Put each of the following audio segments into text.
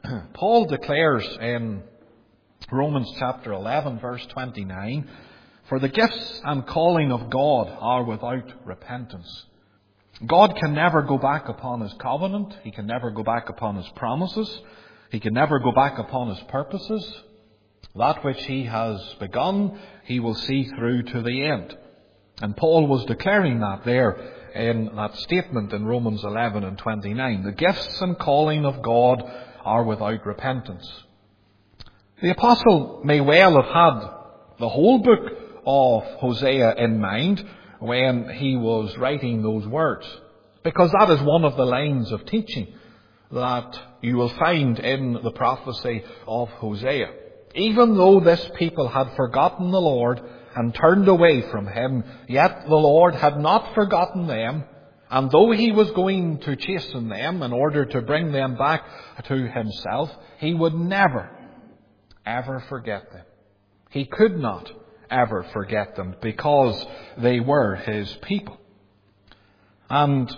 Paul declares in Romans chapter 11, verse 29, "For the gifts and calling of God are without repentance." God can never go back upon His covenant. He can never go back upon His promises. He can never go back upon His purposes. That which He has begun, He will see through to the end. And Paul was declaring that there in that statement in Romans 11 and 29. The gifts and calling of God are without repentance. The apostle may well have had the whole book of Hosea in mind when he was writing those words, because that is one of the lines of teaching that you will find in the prophecy of Hosea. Even though this people had forgotten the Lord and turned away from Him, yet the Lord had not forgotten them, and though He was going to chasten them in order to bring them back to Himself, He would never, ever forget them. He could not ever forget them because they were His people. And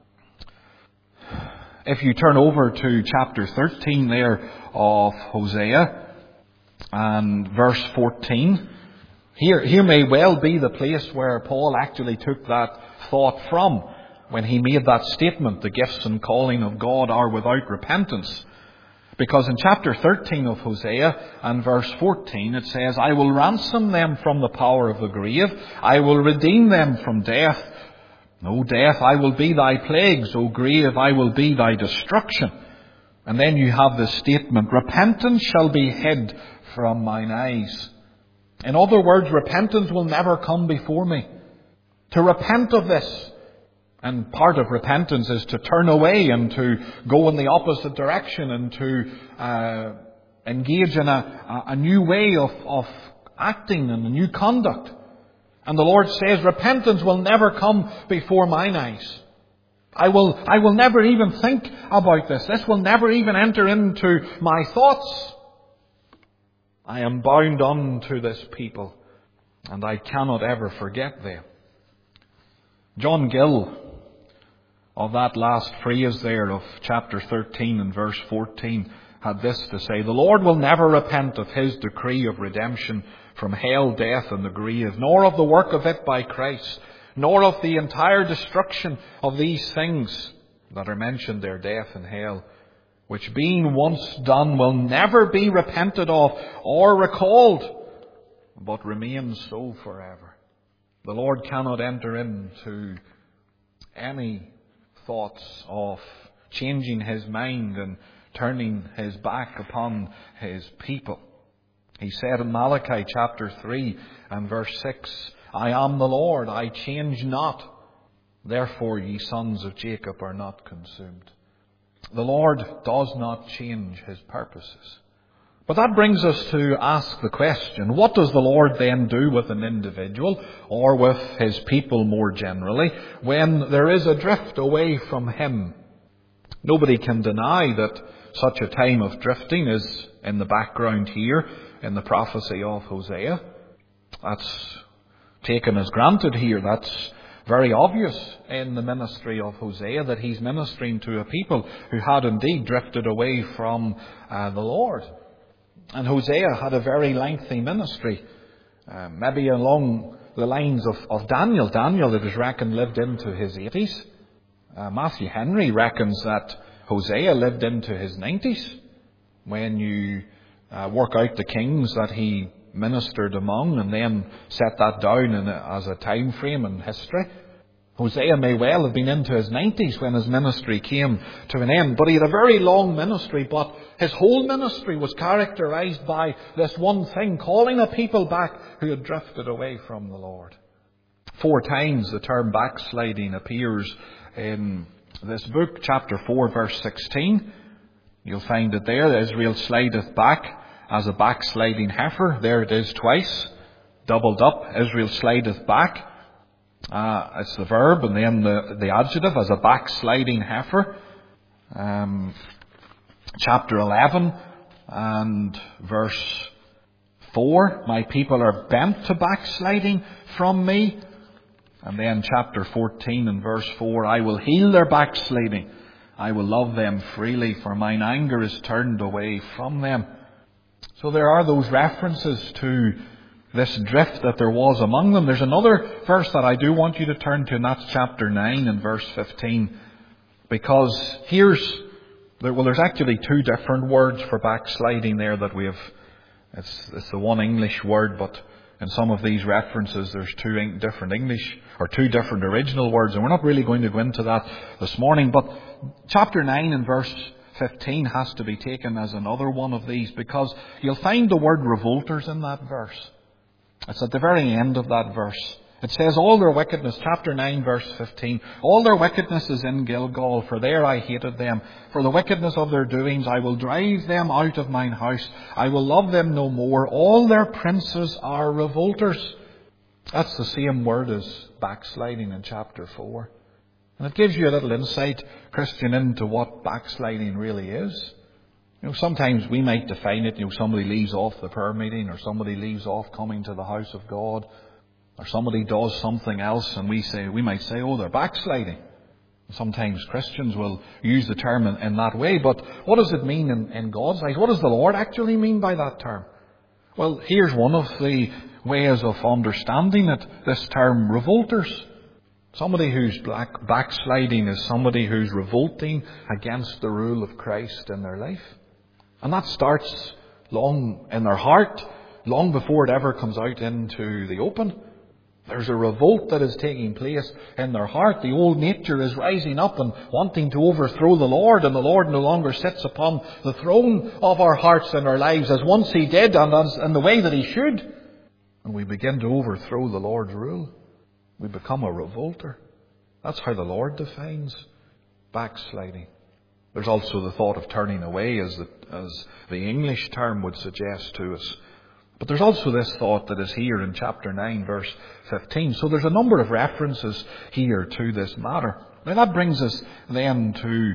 if you turn over to chapter 13 there of Hosea and verse 14, here may well be the place where Paul actually took that thought from when he made that statement, the gifts and calling of God are without repentance. Because in chapter 13 of Hosea and verse 14 it says, "I will ransom them from the power of the grave. I will redeem them from death. O death, I will be thy plagues. O grave, I will be thy destruction." And then you have this statement, "Repentance shall be hid from mine eyes." In other words, repentance will never come before me. To repent of this, and part of repentance is to turn away and to go in the opposite direction and to engage in a new way of acting and a new conduct. And the Lord says, repentance will never come before mine eyes. I will never even think about this. This will never even enter into my thoughts. I am bound unto this people, and I cannot ever forget them. John Gill, of that last phrase there of chapter 13 and verse 14, had this to say: "The Lord will never repent of His decree of redemption from hell, death, and the grave, nor of the work of it by Christ, nor of the entire destruction of these things that are mentioned there, death and hell, which being once done will never be repented of or recalled, but remains so forever." The Lord cannot enter into any thoughts of changing His mind and turning His back upon His people. He said in Malachi chapter 3 and verse 6, "I am the Lord, I change not. Therefore ye sons of Jacob are not consumed." The Lord does not change His purposes. But that brings us to ask the question, what does the Lord then do with an individual, or with His people more generally, when there is a drift away from Him? Nobody can deny that such a time of drifting is in the background here in the prophecy of Hosea. That's taken as granted here. That's very obvious in the ministry of Hosea, that he's ministering to a people who had indeed drifted away from the Lord. And Hosea had a very lengthy ministry, maybe along the lines of Daniel. Daniel, it is reckoned, lived into his 80s. Matthew Henry reckons that Hosea lived into his 90s. When you work out the kings that he ministered among and then set that down as a time frame in history, Hosea may well have been into his 90s when his ministry came to an end. But he had a very long ministry, but his whole ministry was characterized by this one thing, calling a people back who had drifted away from the Lord. 4 times the term backsliding appears in this book. Chapter 4, verse 16. You'll find it there. Israel slideth back as a backsliding heifer. There it is twice. Doubled up. Israel slideth back. It's the verb and then the adjective, as a backsliding heifer. Chapter 11 and verse 4. My people are bent to backsliding from me. And then chapter 14 and verse 4. I will heal their backsliding I will love them freely, for mine anger is turned away from them. So there are those references to this drift that there was among them. There's another verse that I do want you to turn to, and that's chapter 9 and verse 15. Because there's actually two different words for backsliding there that we have. It's the one English word, but in some of these references there's two different English, or two different original words, and we're not really going to go into that this morning. But chapter 9 and verse 15 has to be taken as another one of these, because you'll find the word revolters in that verse. It's at the very end of that verse. It says, all their wickedness, chapter 9, verse 15, all their wickedness is in Gilgal, for there I hated them. For the wickedness of their doings I will drive them out of mine house. I will love them no more. All their princes are revolters. That's the same word as backsliding in chapter 4. And it gives you a little insight, Christian, into what backsliding really is. Sometimes we might define it, somebody leaves off the prayer meeting, or somebody leaves off coming to the house of God, or somebody does something else, and we might say, oh, they're backsliding. Sometimes Christians will use the term in that way, but what does it mean in God's eyes? What does the Lord actually mean by that term? Well, here's one of the ways of understanding it, this term revolters. Somebody who's backsliding is somebody who's revolting against the rule of Christ in their life. And that starts long in their heart, long before it ever comes out into the open. There's a revolt that is taking place in their heart. The old nature is rising up and wanting to overthrow the Lord, and the Lord no longer sits upon the throne of our hearts and our lives as once He did and in the way that He should. And we begin to overthrow the Lord's rule. We become a revolter. That's how the Lord defines backsliding. There's also the thought of turning away, as the English term would suggest to us. But there's also this thought that is here in chapter 9, verse 15. So there's a number of references here to this matter. Now that brings us then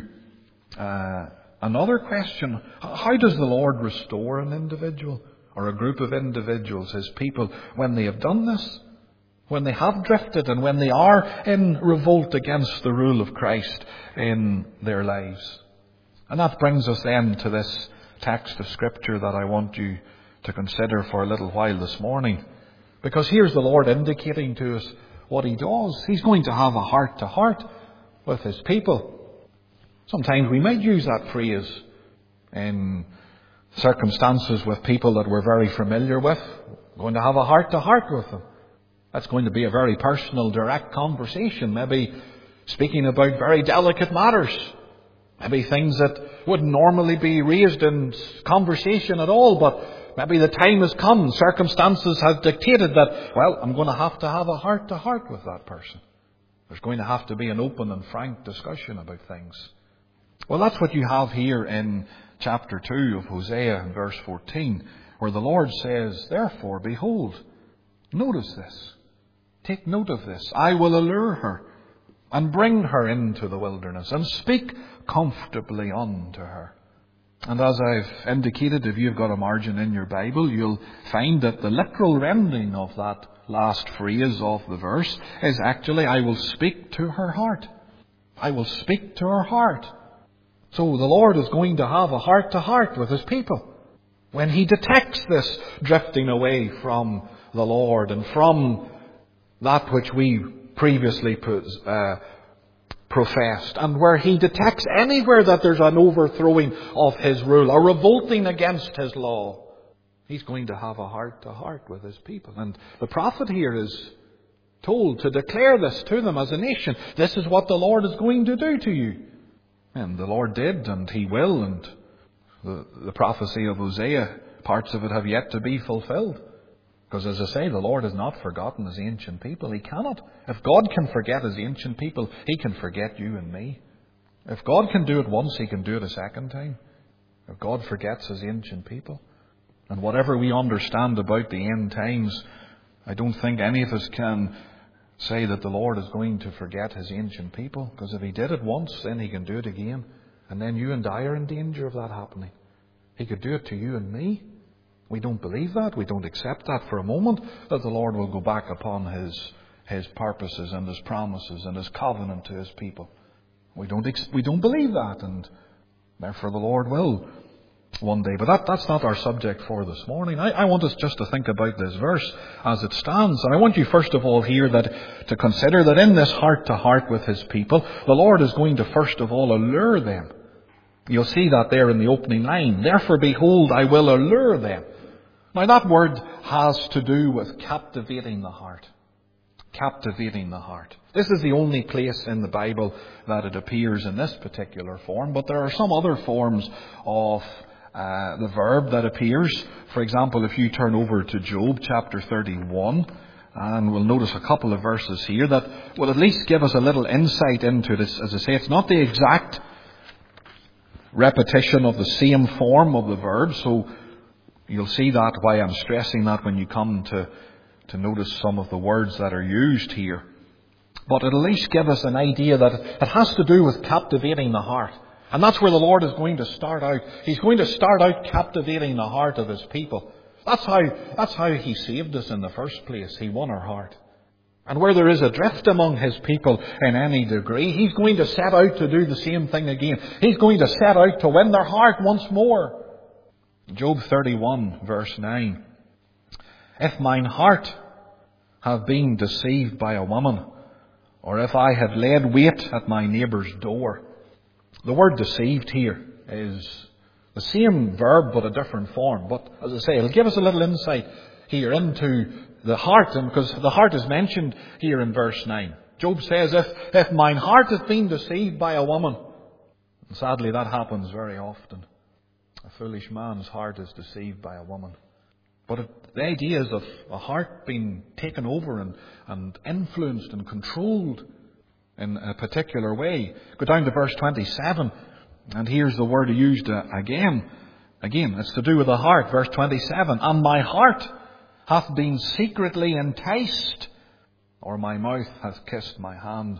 to another question. How does the Lord restore an individual or a group of individuals, His people, when they have done this? When they have drifted and when they are in revolt against the rule of Christ in their lives? And that brings us then to this text of Scripture that I want you to consider for a little while this morning. Because here's the Lord indicating to us what He does. He's going to have a heart-to-heart with His people. Sometimes we might use that phrase in circumstances with people that we're very familiar with. We're going to have a heart-to-heart with them. That's going to be a very personal, direct conversation, maybe speaking about very delicate matters. Maybe things that wouldn't normally be raised in conversation at all, but maybe the time has come, circumstances have dictated that, well, I'm going to have a heart-to-heart with that person. There's going to have to be an open and frank discussion about things. Well, that's what you have here in chapter 2 of Hosea in verse 14, where the Lord says, therefore, behold, notice this, take note of this, I will allure her and bring her into the wilderness and speak comfortably unto her. And as I've indicated, if you've got a margin in your Bible, you'll find that the literal rendering of that last phrase of the verse is actually, I will speak to her heart. I will speak to her heart. So the Lord is going to have a heart-to-heart with His people. When He detects this drifting away from the Lord and from that which we previously professed, and where He detects anywhere that there's an overthrowing of His rule, a revolting against His law, He's going to have a heart-to-heart with His people. And the prophet here is told to declare this to them as a nation. This is what the Lord is going to do to you. And the Lord did, and He will, and the prophecy of Hosea, parts of it have yet to be fulfilled. Because as I say, the Lord has not forgotten His ancient people. He cannot. If God can forget His ancient people, He can forget you and me. If God can do it once, He can do it a second time. If God forgets His ancient people. And whatever we understand about the end times, I don't think any of us can say that the Lord is going to forget His ancient people. Because if He did it once, then He can do it again. And then you and I are in danger of that happening. He could do it to you and me. We don't believe that. We don't accept that for a moment, that the Lord will go back upon His purposes and His promises and His covenant to His people. We don't believe that, and therefore the Lord will one day. But that's not our subject for this morning. I want us just to think about this verse as it stands. And I want you first of all here to consider that in this heart-to-heart with His people, the Lord is going to first of all allure them. You'll see that there in the opening line. Therefore, behold, I will allure them. Now that word has to do with captivating the heart. Captivating the heart. This is the only place in the Bible that it appears in this particular form, but there are some other forms of the verb that appears. For example, if you turn over to Job chapter 31, and we'll notice a couple of verses here that will at least give us a little insight into this. As I say, it's not the exact repetition of the same form of the verb, so you'll see that why I'm stressing that when you come to notice some of the words that are used here. But it'll at least give us an idea that it has to do with captivating the heart. And that's where the Lord is going to start out. He's going to start out captivating the heart of His people. That's how He saved us in the first place. He won our heart. And where there is a drift among His people in any degree, He's going to set out to do the same thing again. He's going to set out to win their heart once more. Job 31 verse 9. If mine heart have been deceived by a woman, or if I have laid wait at my neighbour's door. The word deceived here is the same verb but a different form. But as I say, it'll give us a little insight here into the heart, and because the heart is mentioned here in verse 9. Job says, if mine heart has been deceived by a woman, and sadly that happens very often. A foolish man's heart is deceived by a woman. But the idea is of a heart being taken over and influenced and controlled in a particular way. Go down to verse 27, and here's the word used again. Again, it's to do with the heart. Verse 27, and my heart hath been secretly enticed, or my mouth hath kissed my hand.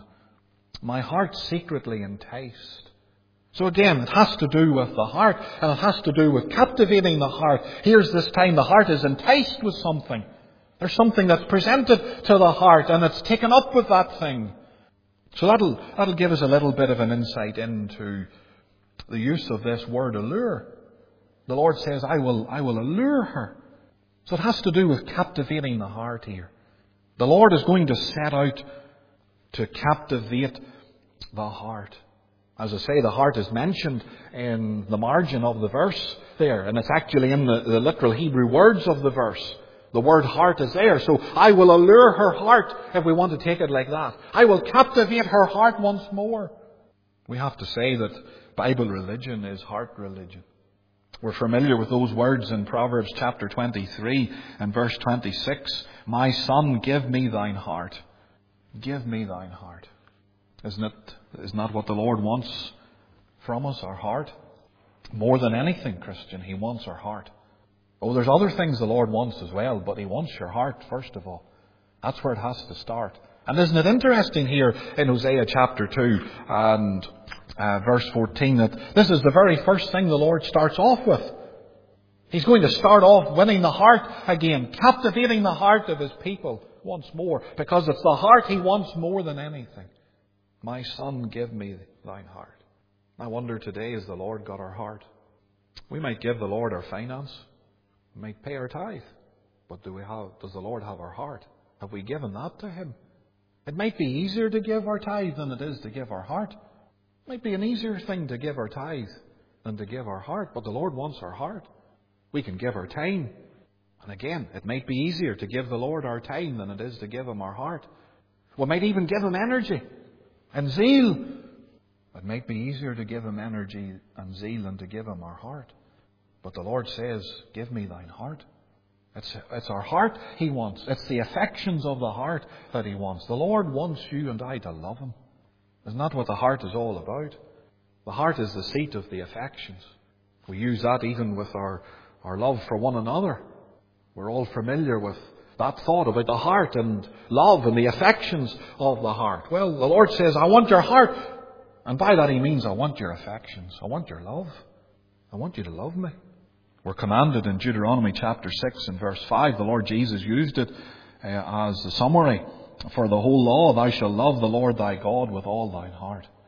My heart secretly enticed. So again, it has to do with the heart, and it has to do with captivating the heart. Here's this time the heart is enticed with something. There's something that's presented to the heart, and it's taken up with that thing. So that'll give us a little bit of an insight into the use of this word allure. The Lord says, I will allure her. So it has to do with captivating the heart here. The Lord is going to set out to captivate the heart. As I say, the heart is mentioned in the margin of the verse there, and it's actually in the literal Hebrew words of the verse. The word heart is there, so I will allure her heart, if we want to take it like that. I will captivate her heart once more. We have to say that Bible religion is heart religion. We're familiar with those words in Proverbs chapter 23 and verse 26. My son, give me thine heart. Give me thine heart. Isn't that what the Lord wants from us, our heart? More than anything, Christian, He wants our heart. Oh, there's other things the Lord wants as well, but He wants your heart first of all. That's where it has to start. And isn't it interesting here in Hosea chapter 2 and verse 14 that this is the very first thing the Lord starts off with. He's going to start off winning the heart again, captivating the heart of His people once more, because it's the heart He wants more than anything. My son, give me thine heart. I wonder today, has the Lord got our heart? We might give the Lord our finance. We might pay our tithe. But does the Lord have our heart? Have we given that to Him? It might be easier to give our tithe than it is to give our heart. It might be an easier thing to give our tithe than to give our heart. But the Lord wants our heart. We can give our time. And again, it might be easier to give the Lord our time than it is to give Him our heart. We might even give Him energy and zeal. It might be easier to give Him energy and zeal than to give Him our heart. But the Lord says, give me thine heart. It's our heart He wants. It's the affections of the heart that He wants. The Lord wants you and I to love Him. Isn't that what the heart is all about? The heart is the seat of the affections. We use that even with our love for one another. We're all familiar with that thought about the heart and love and the affections of the heart. Well, the Lord says, I want your heart. And by that He means, I want your affections. I want your love. I want you to love me. We're commanded in Deuteronomy chapter 6 and verse 5. The Lord Jesus used it as a summary for the whole law. Thou shalt love the Lord thy God with all thine heart.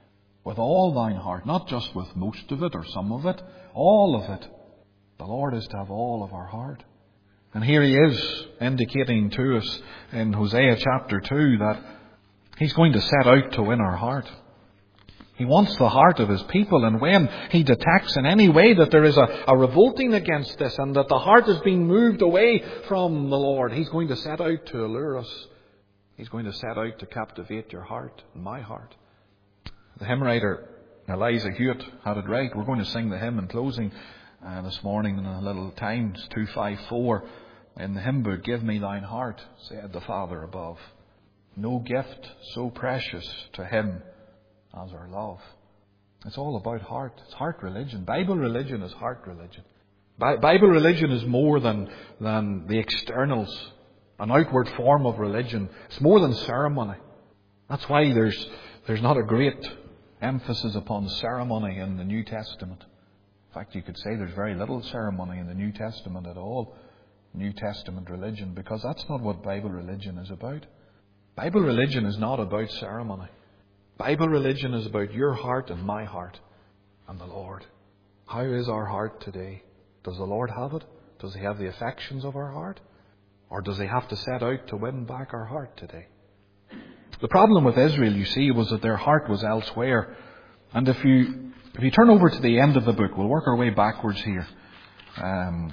with all thine heart, not just with most of it or some of it, all of it. The Lord is to have all of our heart. And here He is indicating to us in Hosea chapter 2 that He's going to set out to win our heart. He wants the heart of His people, and when He detects in any way that there is a revolting against this and that the heart is being moved away from the Lord, He's going to set out to allure us. He's going to set out to captivate your heart and my heart. The hymn writer Eliza Hewitt had it right. We're going to sing the hymn in closing this morning in a little time. It's 254 in the hymn book. Give me thine heart, said the Father above. No gift so precious to Him as our love. It's all about heart. It's heart religion. Bible religion is heart religion. Bible religion is more than the externals, an outward form of religion. It's more than ceremony. That's why there's not a great emphasis upon ceremony in the New Testament. In fact, you could say there's very little ceremony in the New Testament at all. New Testament religion, because that's not what Bible religion is about. Bible religion is not about ceremony. Bible religion is about your heart and my heart and the Lord. How is our heart today? Does the Lord have it? Does He have the affections of our heart? Or does He have to set out to win back our heart today? The problem with Israel, you see, was that their heart was elsewhere. And if you turn over to the end of the book, we'll work our way backwards here. I'm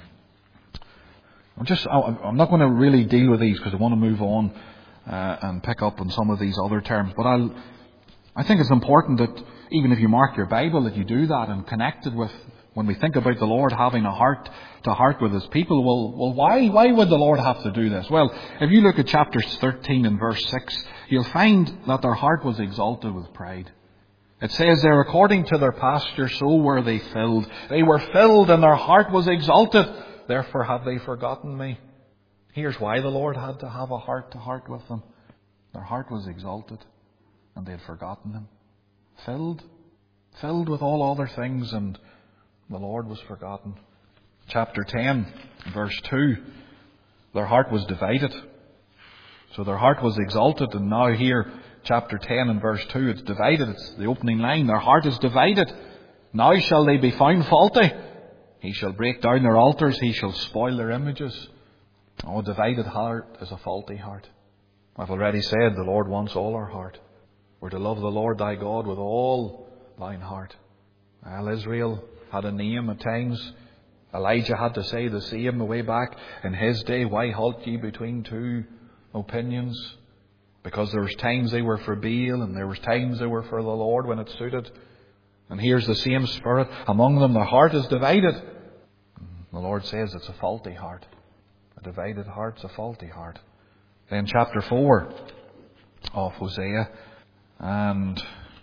not going to really deal with these because I want to move on and pick up on some of these other terms. But I think it's important that even if you mark your Bible, that you do that and connect it with, when we think about the Lord having a heart to heart with His people, well, why would the Lord have to do this? Well, if you look at chapter 13 and verse 6, you'll find that their heart was exalted with pride. It says there, according to their pasture, so were they filled. They were filled and their heart was exalted. Therefore have they forgotten me. Here's why the Lord had to have a heart to heart with them. Their heart was exalted and they had forgotten Him. Filled with all other things, and the Lord was forgotten. Chapter 10, verse 2. Their heart was divided. So their heart was exalted, and now here, chapter 10 and verse 2, it's divided. It's the opening line. Their heart is divided. Now shall they be found faulty. He shall break down their altars. He shall spoil their images. Oh, a divided heart is a faulty heart. I've already said the Lord wants all our heart. We're to love the Lord thy God with all thine heart. Well, Israel had a name at times. Elijah had to say the same way back in his day. Why halt ye between two opinions? Because there was times they were for Baal and there was times they were for the Lord when it suited. And here's the same spirit among them. Their heart is divided. The Lord says it's a faulty heart. A divided heart's a faulty heart. Then chapter 4 of Hosea, and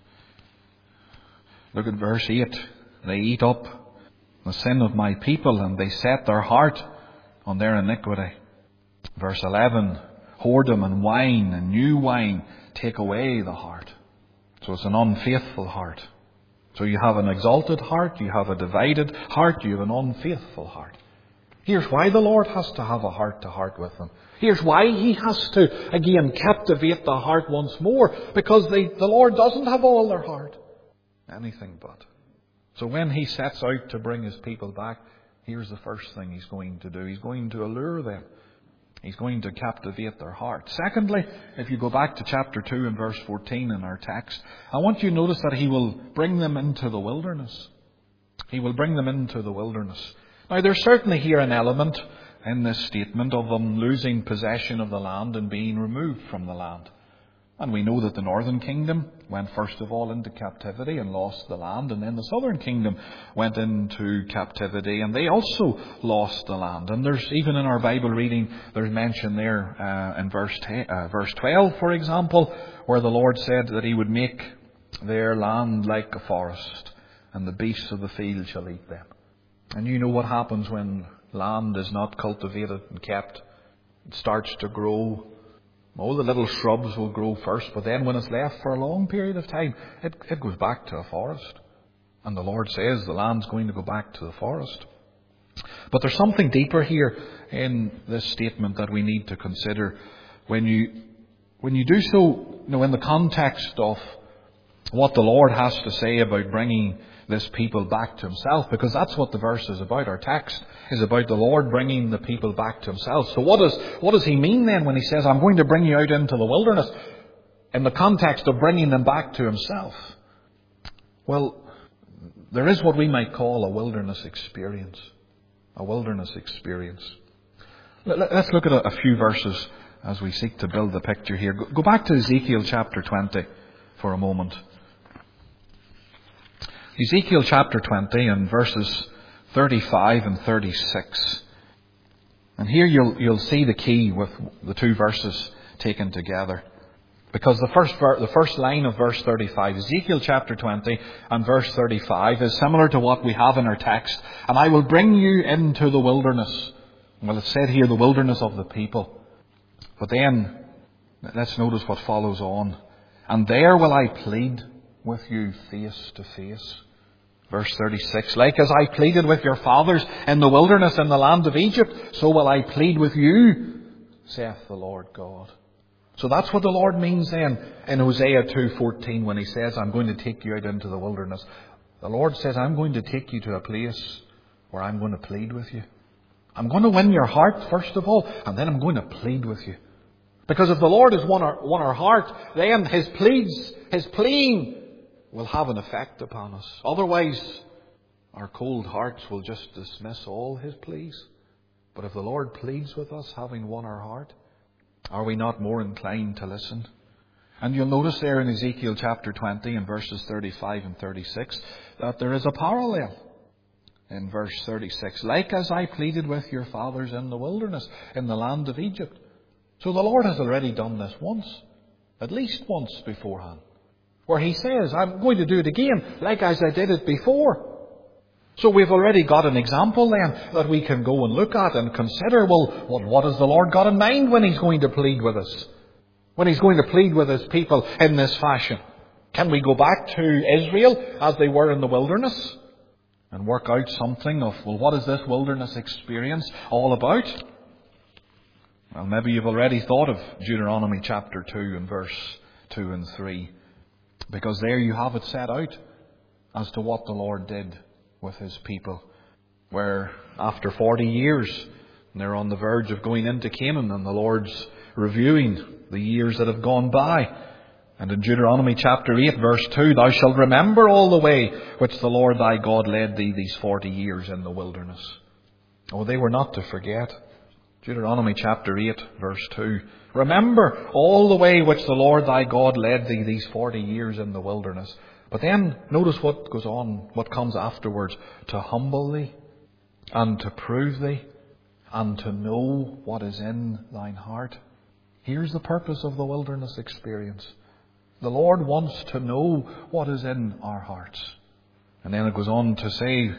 look at verse 8. They eat up the sin of my people, and they set their heart on their iniquity. Verse 11, whoredom and wine and new wine take away the heart. So it's an unfaithful heart. So you have an exalted heart, you have a divided heart, you have an unfaithful heart. Here's why the Lord has to have a heart to heart with them. Here's why He has to, again, captivate the heart once more. Because the Lord doesn't have all their heart. Anything but. So when He sets out to bring His people back, here's the first thing He's going to do. He's going to allure them. He's going to captivate their heart. Secondly, if you go back to chapter 2 and verse 14 in our text, I want you to notice that He will bring them into the wilderness. He will bring them into the wilderness. Now, there's certainly here an element in this statement of them losing possession of the land and being removed from the land. And we know that the northern kingdom went first of all into captivity and lost the land. And then the southern kingdom went into captivity and they also lost the land. And there's, even in our Bible reading, there's mention there in verse 12, for example, where the Lord said that He would make their land like a forest and the beasts of the field shall eat them. And you know what happens when land is not cultivated and kept. It starts to grow. Oh, the little shrubs will grow first, but then when it's left for a long period of time, it goes back to a forest. And the Lord says the land's going to go back to the forest. But there's something deeper here in this statement that we need to consider. When you do so, in the context of what the Lord has to say about bringing this people back to Himself, because that's what the verse is about. Our text is about the Lord bringing the people back to Himself. So what does He mean then when He says, I'm going to bring you out into the wilderness, in the context of bringing them back to Himself? Well, there is what we might call a wilderness experience. A wilderness experience. Let's look at a few verses as we seek to build the picture here. Go back to Ezekiel chapter 20 for a moment. Ezekiel chapter 20 and verses 35 and 36. And here you'll see the key with the two verses taken together. Because the first line of verse 35, Ezekiel chapter 20 and verse 35, is similar to what we have in our text. And I will bring you into the wilderness. Well, it's said here, the wilderness of the people. But then, let's notice what follows on. And there will I plead with you face to face. Verse 36, like as I pleaded with your fathers in the wilderness in the land of Egypt, so will I plead with you, saith the Lord God. So that's what the Lord means then in Hosea 2:14 when He says, I'm going to take you out into the wilderness. The Lord says, I'm going to take you to a place where I'm going to plead with you. I'm going to win your heart first of all, and then I'm going to plead with you. Because if the Lord has won our heart, then His pleading will have an effect upon us. Otherwise, our cold hearts will just dismiss all His pleas. But if the Lord pleads with us, having won our heart, are we not more inclined to listen? And you'll notice there in Ezekiel chapter 20 and verses 35 and 36 that there is a parallel. In verse 36, like as I pleaded with your fathers in the wilderness, in the land of Egypt. So the Lord has already done this once, at least once beforehand, where He says, I'm going to do it again, like as I did it before. So we've already got an example then that we can go and look at and consider, well, what has the Lord got in mind when He's going to plead with us? When He's going to plead with His people in this fashion? Can we go back to Israel as they were in the wilderness and work out something of, well, what is this wilderness experience all about? Well, maybe you've already thought of Deuteronomy chapter 2 and verse 2 and 3. Because there you have it set out as to what the Lord did with His people. Where after 40 years, they're on the verge of going into Canaan, and the Lord's reviewing the years that have gone by. And in Deuteronomy chapter 8 verse 2, thou shalt remember all the way which the Lord thy God led thee these 40 years in the wilderness. Oh, they were not to forget. Deuteronomy chapter 8 verse 2. Remember all the way which the Lord thy God led thee these 40 years in the wilderness. But then notice what goes on, what comes afterwards. To humble thee, and to prove thee, and to know what is in thine heart. Here's the purpose of the wilderness experience. The Lord wants to know what is in our hearts. And then it goes on to say,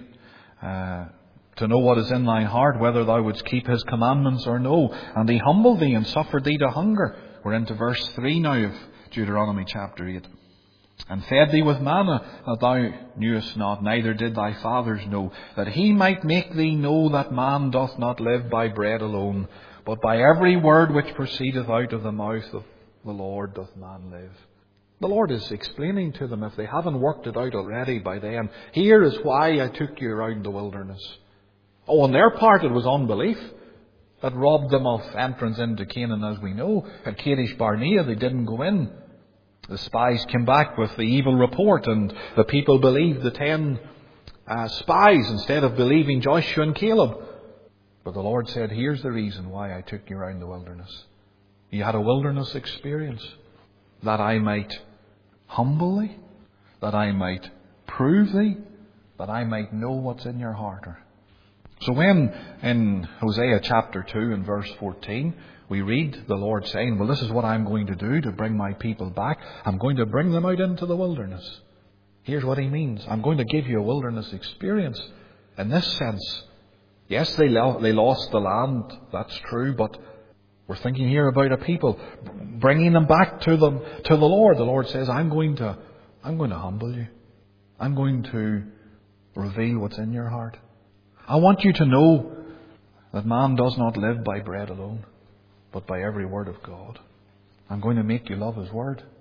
to know what is in thine heart, whether thou wouldst keep His commandments or no. And He humbled thee and suffered thee to hunger. We're into verse 3 now of Deuteronomy chapter 8. And fed thee with manna that thou knewest not, neither did thy fathers know, that He might make thee know that man doth not live by bread alone, but by every word which proceedeth out of the mouth of the Lord doth man live. The Lord is explaining to them, if they haven't worked it out already by then, here is why I took you around the wilderness. Oh, on their part it was unbelief that robbed them of entrance into Canaan, as we know. At Kadesh Barnea they didn't go in. The spies came back with the evil report, and the people believed the 10 spies instead of believing Joshua and Caleb. But the Lord said, here's the reason why I took you around the wilderness. You had a wilderness experience, that I might humble thee, that I might prove thee, that I might know what's in your heart. So when in Hosea chapter 2 and verse 14 we read the Lord saying, well, this is what I'm going to do to bring my people back. I'm going to bring them out into the wilderness. Here's what He means. I'm going to give you a wilderness experience. In this sense, yes, they lost the land, that's true, but we're thinking here about a people, bringing them back to the Lord. The Lord says, I'm going to humble you. I'm going to reveal what's in your heart. I want you to know that man does not live by bread alone, but by every word of God. I'm going to make you love His word.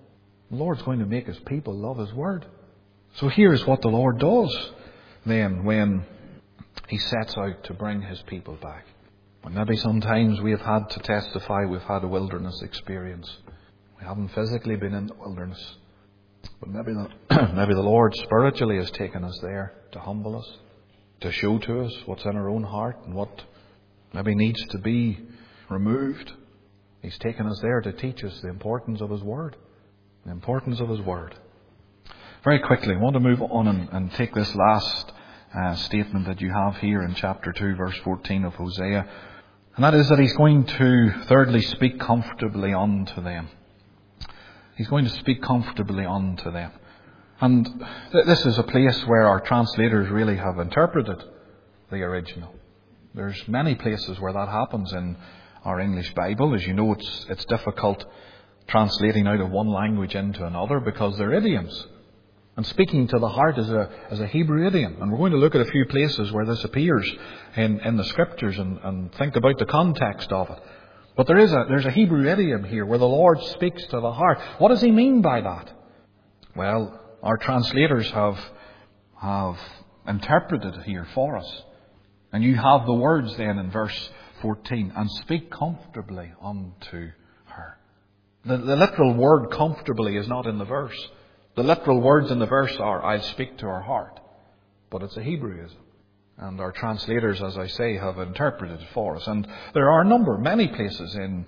The Lord's going to make His people love His Word. So here's what the Lord does then when He sets out to bring His people back. And maybe sometimes we have had to testify we've had a wilderness experience. We haven't physically been in the wilderness. But maybe the Lord spiritually has taken us there to humble us, to show to us what's in our own heart and what maybe needs to be removed. He's taken us there to teach us the importance of His Word. The importance of His Word. Very quickly, I want to move on and take this last statement that you have here in chapter 2, verse 14 of Hosea. And that is that He's going to, thirdly, speak comfortably unto them. He's going to speak comfortably unto them. And this is a place where our translators really have interpreted the original. There's many places where that happens in our English Bible. As you know, it's difficult translating out of one language into another because they're idioms. And speaking to the heart is a Hebrew idiom. And we're going to look at a few places where this appears in the Scriptures and think about the context of it. But there's a Hebrew idiom here where the Lord speaks to the heart. What does He mean by that? Well, our translators have interpreted it here for us. And you have the words then in verse 14, and speak comfortably unto her. The literal word comfortably is not in the verse. The literal words in the verse are, I'll speak to her heart. But it's a Hebrewism. And our translators, as I say, have interpreted it for us. And there are many places in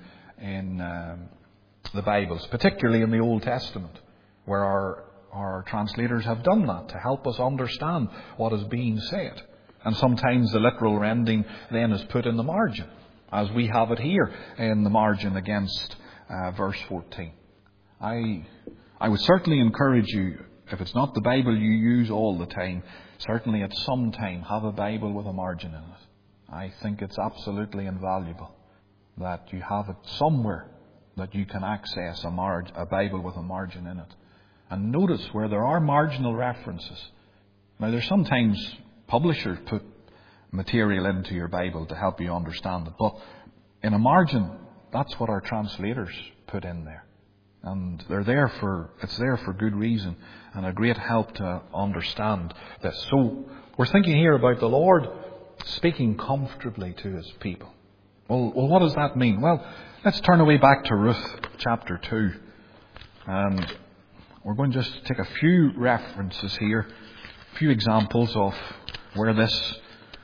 the Bibles, particularly in the Old Testament, where our translators have done that to help us understand what is being said. And sometimes the literal rendering then is put in the margin, as we have it here in the margin against verse 14. I would certainly encourage you, if it's not the Bible you use all the time, certainly at some time have a Bible with a margin in it. I think it's absolutely invaluable that you have it somewhere that you can access a Bible with a margin in it. And notice where there are marginal references. Now, there's sometimes publishers put material into your Bible to help you understand it. But in a margin, that's what our translators put in there. And it's there for good reason and a great help to understand this. So we're thinking here about the Lord speaking comfortably to His people. Well, what does that mean? Well, let's turn away back to Ruth chapter 2. And we're going to just take a few references here, a few examples of where this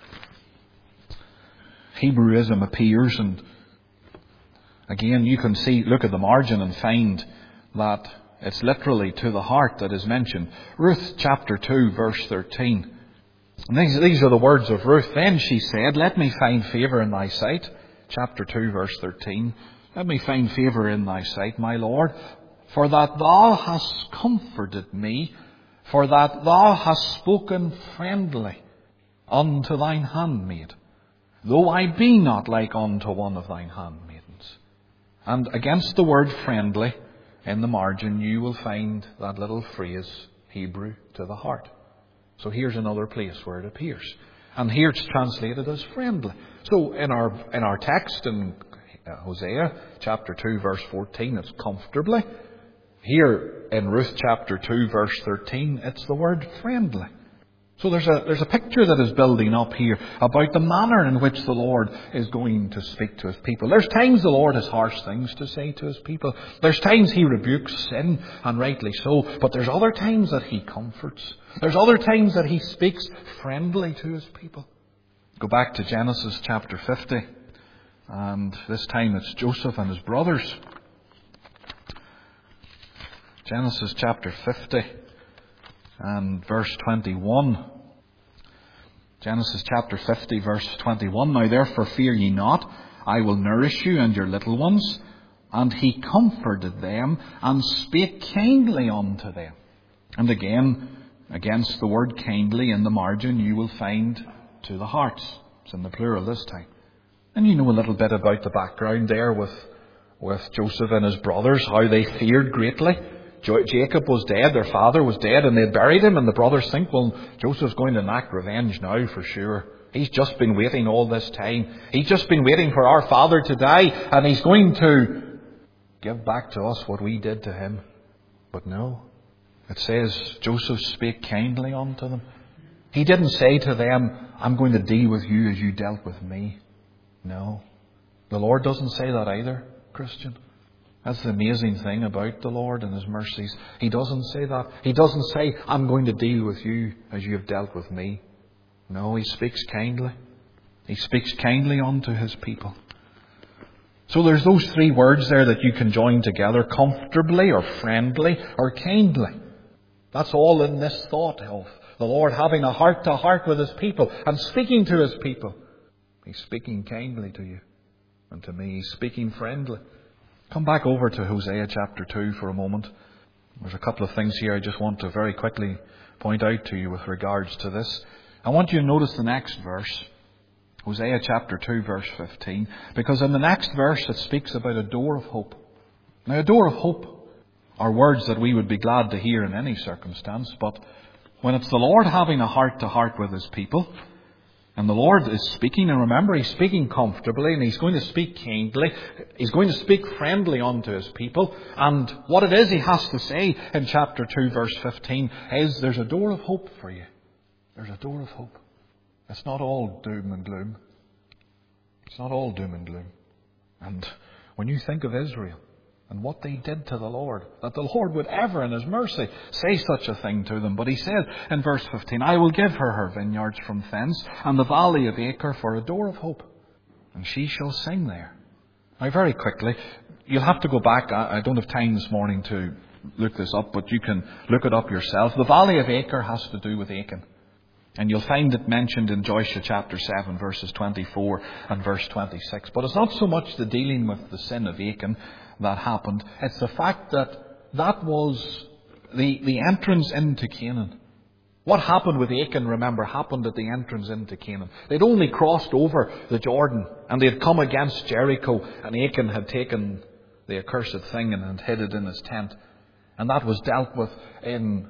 Hebrewism appears. And again, you can look at the margin and find that it's literally to the heart that is mentioned. Ruth chapter 2 verse 13. And these are the words of Ruth. Then she said, let me find favour in thy sight. Chapter 2 verse 13. Let me find favour in thy sight, my Lord, for that thou hast comforted me, for that thou hast spoken friendly unto thine handmaid, though I be not like unto one of thine handmaidens. And against the word friendly, in the margin, you will find that little phrase, Hebrew to the heart. So here's another place where it appears. And here it's translated as friendly. So in our text in Hosea chapter 2 verse 14, it's comfortably. Here in Ruth chapter 2 verse 13, it's the word friendly. So there's a picture that is building up here about the manner in which the Lord is going to speak to His people. There's times the Lord has harsh things to say to His people. There's times He rebukes sin, and rightly so. But there's other times that He comforts. There's other times that He speaks friendly to His people. Go back to Genesis chapter 50. And this time it's Joseph and his brothers. Genesis chapter 50. And verse 21. Genesis chapter 50 verse 21. Now therefore fear ye not, I will nourish you and your little ones. And he comforted them and spake kindly unto them. And again, against the word kindly in the margin, you will find to the hearts. It's in the plural this time. And you know a little bit about the background there with Joseph and his brothers, how they feared greatly. Jacob was dead, their father was dead, and they buried him, and the brothers think, well, Joseph's going to enact revenge now for sure. He's just been waiting all this time. He's just been waiting for our father to die, and he's going to give back to us what we did to him. But no. It says Joseph spake kindly unto them. He didn't say to them, I'm going to deal with you as you dealt with me. No. The Lord doesn't say that either, Christian. That's the amazing thing about the Lord and His mercies. He doesn't say that. He doesn't say, I'm going to deal with you as you have dealt with me. No, He speaks kindly. He speaks kindly unto His people. So there's those three words there that you can join together: comfortably, or friendly, or kindly. That's all in this thought of the Lord having a heart-to-heart with His people and speaking to His people. He's speaking kindly to you and to me. He's speaking friendly. Come back over to Hosea chapter 2 for a moment. There's a couple of things here I just want to very quickly point out to you with regards to this. I want you to notice the next verse. Hosea chapter 2 verse 15. Because in the next verse it speaks about a door of hope. Now, a door of hope are words that we would be glad to hear in any circumstance. But when it's the Lord having a heart-to-heart with His people, and the Lord is speaking, and remember, He's speaking comfortably, and He's going to speak kindly, He's going to speak friendly unto His people, and what it is He has to say in chapter 2 verse 15 is, there's a door of hope for you. There's a door of hope. It's not all doom and gloom. It's not all doom and gloom. And when you think of Israel and what they did to the Lord, that the Lord would ever in His mercy say such a thing to them. But He said in verse 15, I will give her vineyards from thence, and the valley of Acre for a door of hope, and she shall sing there. Now, very quickly, you'll have to go back. I don't have time this morning to look this up, but you can look it up yourself. The valley of Acre has to do with Achan. And you'll find it mentioned in Joshua chapter 7, verses 24 and verse 26. But it's not so much the dealing with the sin of Achan that happened. It's the fact that that was the entrance into Canaan. What happened with Achan, remember, happened at the entrance into Canaan. They'd only crossed over the Jordan, and they had come against Jericho, and Achan had taken the accursed thing and had hid it in his tent. And that was dealt with in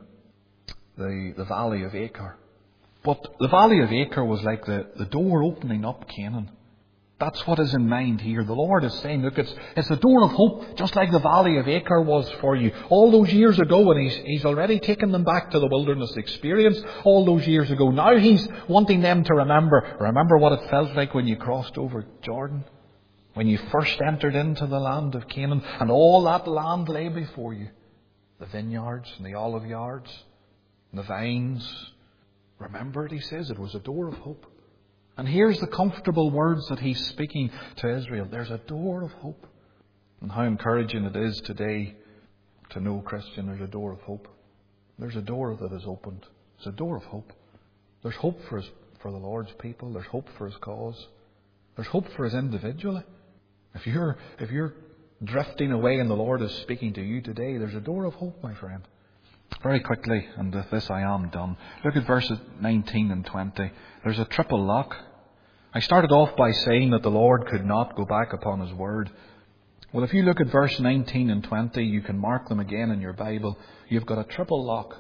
the valley of Acre. But the valley of Acre was like the door opening up Canaan. That's what is in mind here. The Lord is saying, look, it's the door of hope, just like the valley of Acre was for you all those years ago, and He's already taken them back to the wilderness experience all those years ago. Now He's wanting them to remember what it felt like when you crossed over Jordan, when you first entered into the land of Canaan, and all that land lay before you. The vineyards and the olive yards and the vines. Remember it, He says, it was a door of hope. And here's the comfortable words that He's speaking to Israel. There's a door of hope. And how encouraging it is today to know, Christian, there's a door of hope. There's a door that is opened. It's a door of hope. There's hope for the Lord's people. There's hope for His cause. There's hope for us individually. If you're drifting away and the Lord is speaking to you today, there's a door of hope, my friend. Very quickly, and with this I am done. Look at verses 19 and 20. There's a triple lock. I started off by saying that the Lord could not go back upon His word. Well, if you look at verse 19 and 20, you can mark them again in your Bible. You've got a triple lock.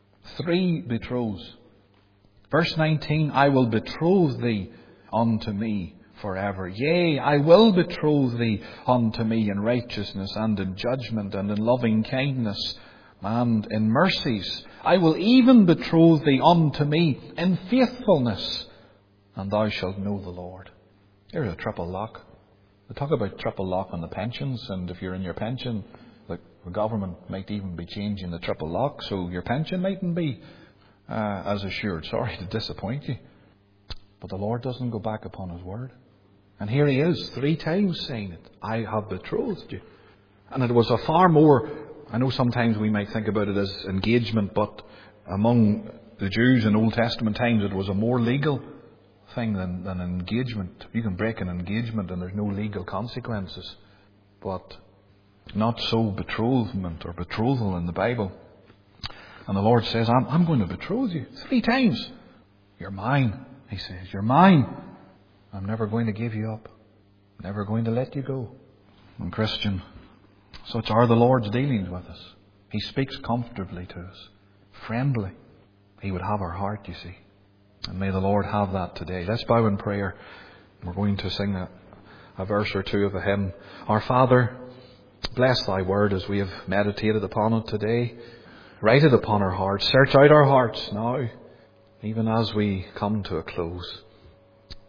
3 betroths. Verse 19, I will betroth thee unto me forever. Yea, I will betroth thee unto me in righteousness and in judgment and in loving kindness and in mercies. I will even betroth thee unto me in faithfulness, and thou shalt know the Lord. Here's a triple lock. They talk about triple lock on the pensions, and if you're in your pension, the government might even be changing the triple lock, so your pension mightn't be as assured. Sorry to disappoint you. But the Lord doesn't go back upon His word. And here He is, 3 times saying it. I have betrothed you. And it was a far more, I know sometimes we might think about it as engagement, but among the Jews in Old Testament times it was a more legal thing than engagement. You can break an engagement and there's no legal consequences. But not so betrothment or betrothal in the Bible. And the Lord says, I'm going to betroth you 3 times. You're mine, He says. You're mine. I'm never going to give you up. Never going to let you go. And Christian, such are the Lord's dealings with us. He speaks comfortably to us. Friendly. He would have our heart, you see. And may the Lord have that today. Let's bow in prayer. We're going to sing a verse or two of a hymn. Our Father, Bless thy word as we have meditated upon it today. Write it upon our hearts. Search out our hearts now, even as we come to a close.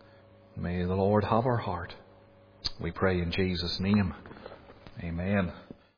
May the Lord have our heart. We pray in Jesus' name. Amen.